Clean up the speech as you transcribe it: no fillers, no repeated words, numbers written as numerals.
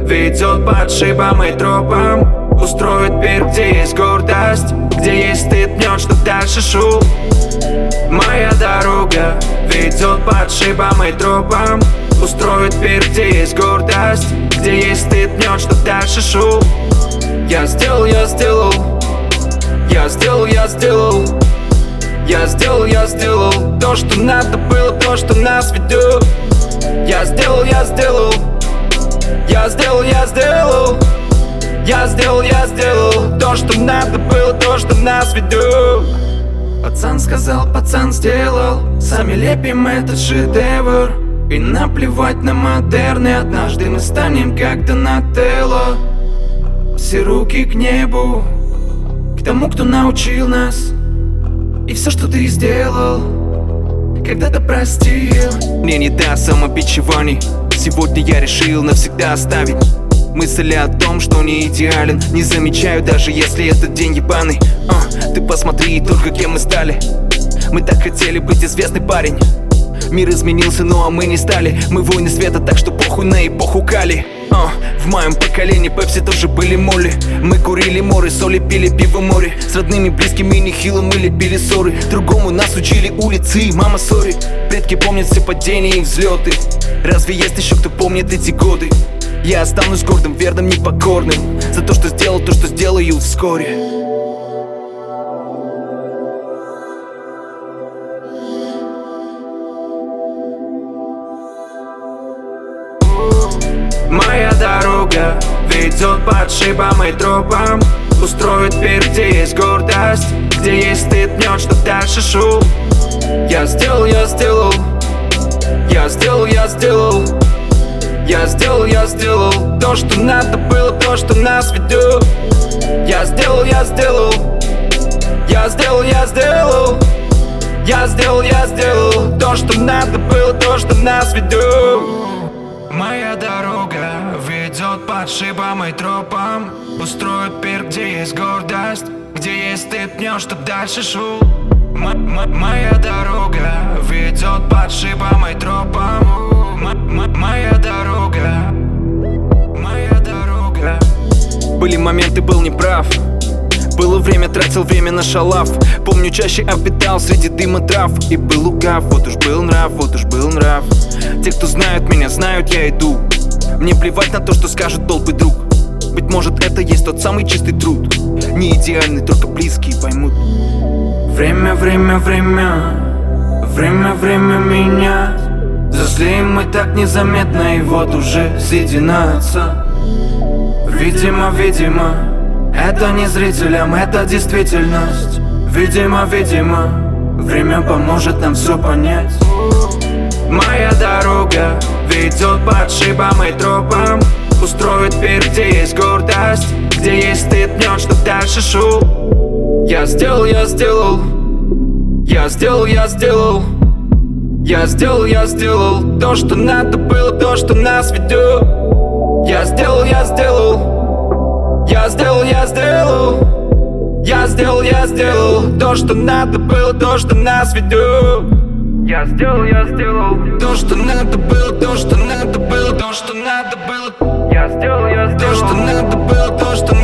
ведет по отшибам и тропам, устроит пир, где есть гордость, где есть стыд, пнет, чтоб дальше шел. Моя дорога ведет по отшибам и тропам, устроит пир, где есть гордость, где есть стыд, пнет, чтоб дальше шел. Я сделал, я сделал, я сделал, я сделал, я сделал, я сделал то, что надо было, то, что нас ведет. Я сделал, я сделал, я сделал, я сделал, я сделал, я сделал то, что надо было, то, что нас ведет. Пацан сказал, пацан сделал, сами лепим этот шедевр. И наплевать на модерны, однажды мы станем как Донателло. Все руки к небу, к тому, кто научил нас. И все, что ты сделал, когда-то простил. Мне не до самобичеваний, сегодня я решил навсегда оставить мысли о том, что не идеален. Не замечаю, даже если этот день ебаный. Ты посмотри только кем мы стали. Мы так хотели быть известный парень. Мир изменился, ну а мы не стали. Мы воины света, так что похуй на эпоху Кали. В моем поколении пепси тоже были моли. Мы курили моры, соли пили пиво море. С родными, близкими и нехило мы лепили ссоры. Другому нас учили улицы, и мама сори. Предки помнят все падения и взлеты. Разве есть еще кто помнит эти годы? Я останусь гордым, верным, непокорным за то, что сделал, то, что сделаю вскоре. Моя дорога ведет по отшибам и тропам, устроит пир, где есть гордость, где есть стыд, пнет, чтоб дальше шел. Я сделал, я сделал, я сделал, я сделал, я сделал, я сделал то, что надо было, то, что нас ведет. Я сделал, я сделал, я сделал, я сделал, я сделал, я сделал то, что надо было, то, что нас ведет. Моя дорога ведет по отшибам и тропам, устроит пир, где есть гордость, где есть стыд, пнет, чтоб дальше шел. Моя дорога ведет по отшибам и тропам. Моя дорога, моя дорога. Были моменты, был неправ. Было время, тратил время на шалав. Помню, чаще обитал среди дыма трав. И был лукав, вот уж был нрав, вот уж был нрав. Те, кто знают меня, знают, я иду. Мне плевать на то, что скажет толпы друг. Быть может, это есть тот самый чистый труд. Не идеальный, только близкие поймут. Время, время, время, время, время меня. Взрослеем мы так незаметно, и вот уже соединяются. Видимо, видимо, это не зрителям, это действительность. Видимо, видимо, время поможет нам все понять. Моя дорога ведет по отшибам и тропам, устроит пир, где есть гордость, где есть стыд, пнет, чтоб дальше шел. Я сделал, я сделал, я сделал, я сделал, я сделал, я сделал то, что надо было, то, что нас ведет. Я сделал, я сделал, я сделал, я сделал, я сделал, я сделал то, что надо было, то, что нас ведет. Я сделал то, что надо было, то, что надо было, то, что надо было. Я сделал то, что надо было, то, что